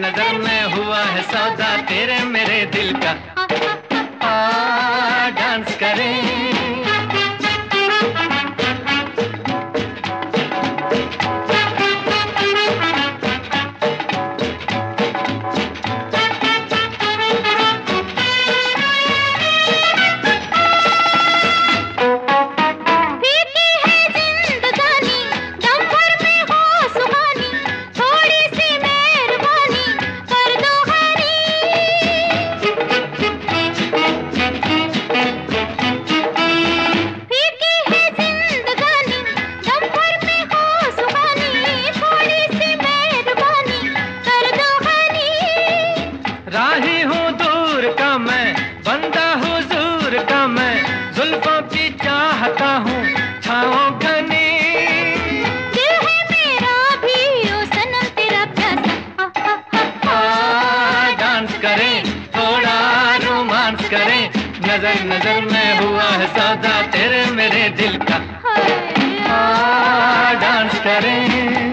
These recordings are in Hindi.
नजर में हुआ है सौदा तेरे मेरे दिल का। आ डांस करें। राही हूँ दूर का मैं, बंदा हुजूर का मैं, जुल्फों की चाहता हूँ छाओं घनी। दिल है मेरा भी ओ सनम तेरा प्यासा। डांस करें, थोड़ा रोमांस करें, नजर नजर में हुआ है सौदा तेरे मेरे दिल का। डांस करें।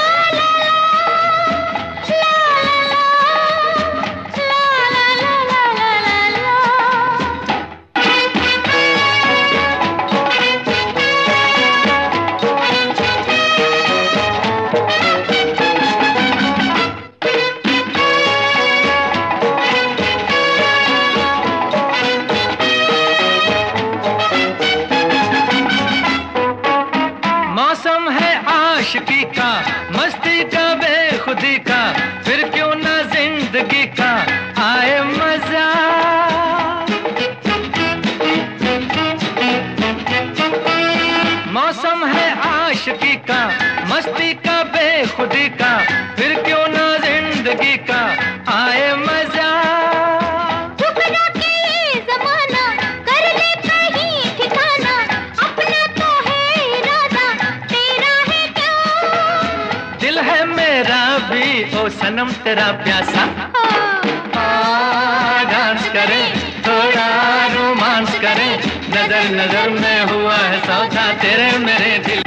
मौसम है आशिकी का, मस्ती का, बेखुदी का, फिर क्यों ना जिंदगी का आए मजा। मौसम है आशिकी का, मस्ती का, बेखुदी का, फिर क्यों ना जिंदगी का आए मजा। दिल है मेरा भी ओ सनम तेरा प्यासा। डांस करें, थोड़ा रोमांस करें, नजर नजर में हुआ है सौदा तेरे मेरे दिल